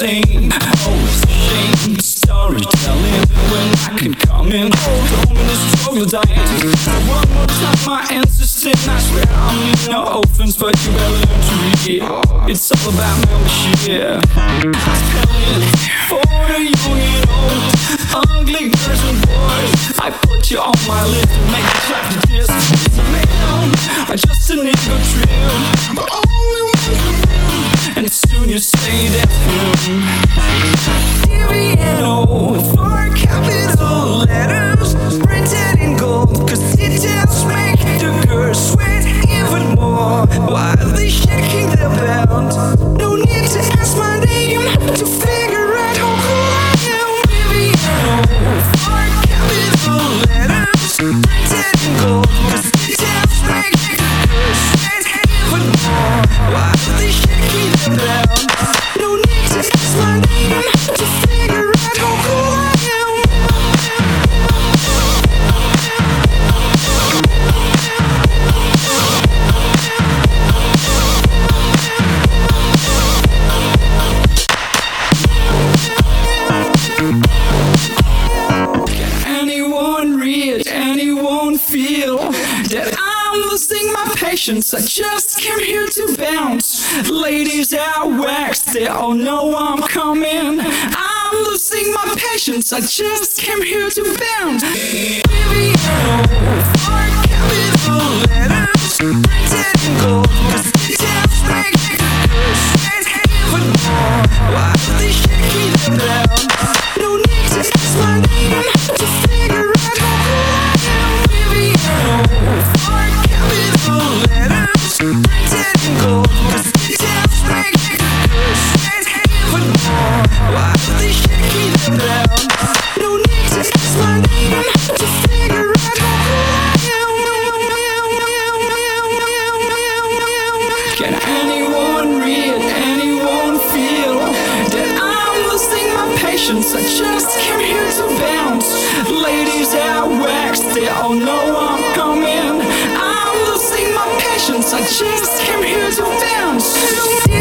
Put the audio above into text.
insane. Oh, it's a shame, storytelling when I can come in. Told me the struggle dying. One more time my ancestors, I swear I mean no offense, but you better learn to read it. It's all about membership. Spelling for the young and old, ugly girls and boys. I put you on my list to make you clap to this. Man, I'm just a nigga trim, but only one can win. And soon you say that's him. DVNO for capital letters printed in gold, cause details make the girls sweat even more while they shaking their belt. No need to ask my name to figure out how cool I am. DVNO for capital letters printed in gold, cause details make the girls sweat even more while they shaking their belt. No need to ask my name to figure out how cool I am. Can anyone read, anyone feel that I'm losing my patience? I just came here to bounce. Ladies out waxed, they all know I'm coming. I'm losing my patience, I just came here to bounce. DVNO for capital letters printed in gold, cause details make the girls sweat even more while they shaking their belt. No need to ask my name to figure out how cool I am. DVNO for capital letters printed in gold, cause details make the girls sweat even more while they shaking their belt. No need to ask my name to figure out how cool I am. Can anyone read, anyone feel that I'm losing my patience? I just came here to bounce. Ladies out waxed, they all know I'm coming. I'm losing my patience, I just came here to bounce.